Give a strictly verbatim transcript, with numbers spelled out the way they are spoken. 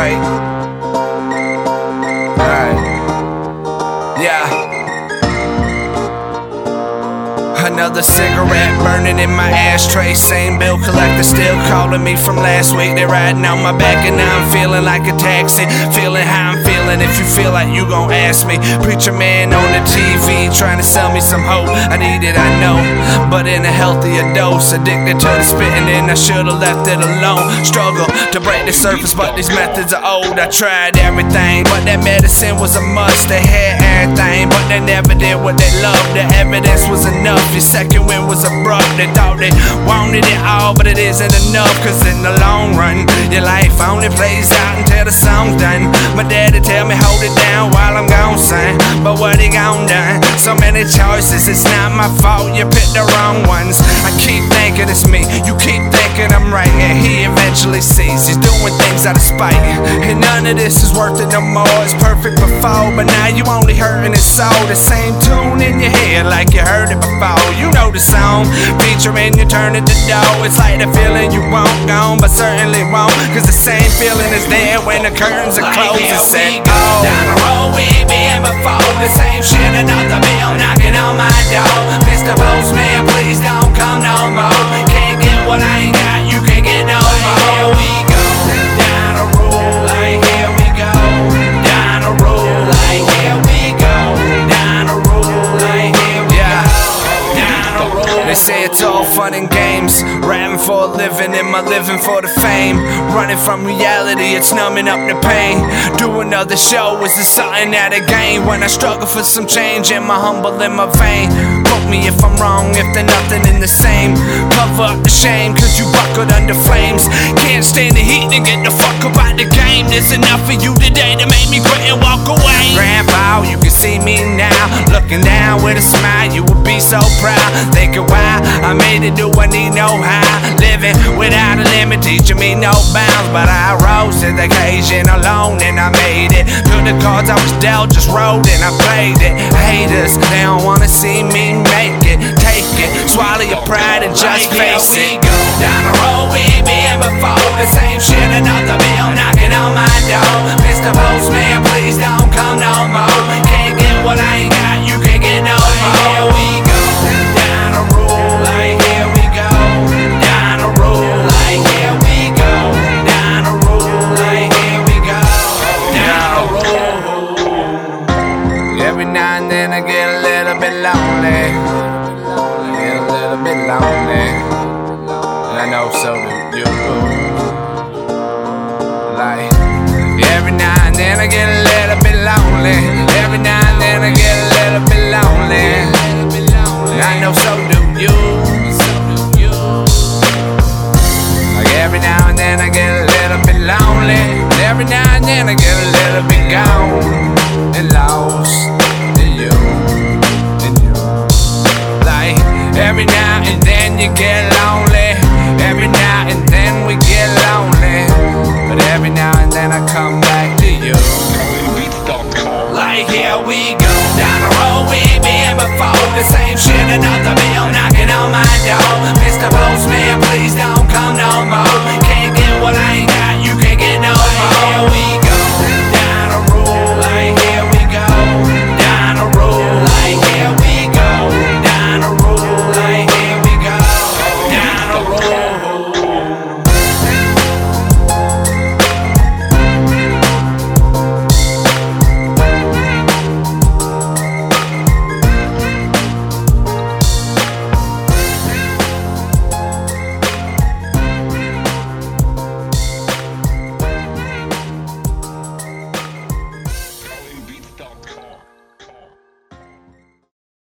straight. Alright. Yeah. Another cigarette burning in my ashtray. Same bill collector still calling me from last week. They riding on my back and now I'm feeling like a taxi. Feeling how I'm feeling. If you feel like you gon' ask me. Preacher man on the T V trying to sell me some hope. I need it, I know, but in a healthier dose. Addicted to the spitting and I should've left it alone. Struggle to break the surface, but these methods are old. I tried everything, but that medicine was a must. They had everything, but they never did what they loved. The evidence was enough. Your second win was abrupt. They thought they wanted it all, but it isn't enough. Cause in the long run, your life only plays out until the song's done. My daddy tell me hold it down while I'm gone, son, but what he gon' done? So many choices, it's not my fault. You picked the wrong ones. I keep thinking it's me, you keep thinking I'm right, and he eventually sees he's doing things out of spite. And none of this is worth it no more. It's perfect before, but now you only hurting his soul. The same tune in your head like you heard it before. You know the song, featuring you turning the door. It's like the feeling you won't gone, but certainly won't. Cause the same feeling is there when the curtains are closed and set. Oh, down the road we ain't been before. The same shit, another bill knocking on my door. Mister Postman, please don't come no more. Can't get what I ain't got, you can't get no more. Here we go, down the road, like here we go. Down the road, like here we go. Down the road, like here we go. Down the road. They say it's all fun and games, rapping for a living, am I living for the fame? Running from reality, it's numbing up the pain. Do another show, is this something that I gain? When I struggle for some change, am I humble in my vein? Quote me if I'm wrong, if they're nothing in the same. Cover up the shame, cause you buckled under flames. Can't stand the heat and get the fuck about the game. There's enough for you today to make me quit and walk away. Grandpa, you can see me now, looking down with a smile, you would be so proud. Thinking why I made it, do I need no how? Living without a limit, teaching me no bounds. But I rose to the occasion alone and I made it. Took the cards I was dealt, just rolled and I played it. Haters, they don't wanna see me make it. Take it, swallow your pride and just face it. Go down the road we ain't been before. The same shit, another bill knocking on my door. Mister Postman, please don't come no more. Can't get what I ain't got, you can't get no more. Here we go, down the road, like here we go. Down the road, like here we go. Down the road, like here we go. Down the road. Every now and then I get a little bit lonely. Get a little bit lonely. And I know so do you. Like, every now and then I get a little bit lonely. Every now and then I get a little bit lonely. And I know so do you. Like every now and then I get a little bit lonely. And every now and then I get a little bit gone and lost in you, in you. Like every now and then you get lonely. Every now and then we get lonely. But every now and then I come back to you. Like here we go, down the road we ain't been before. The same shit, another bill knocking on my door. Mister Postman, please don't come no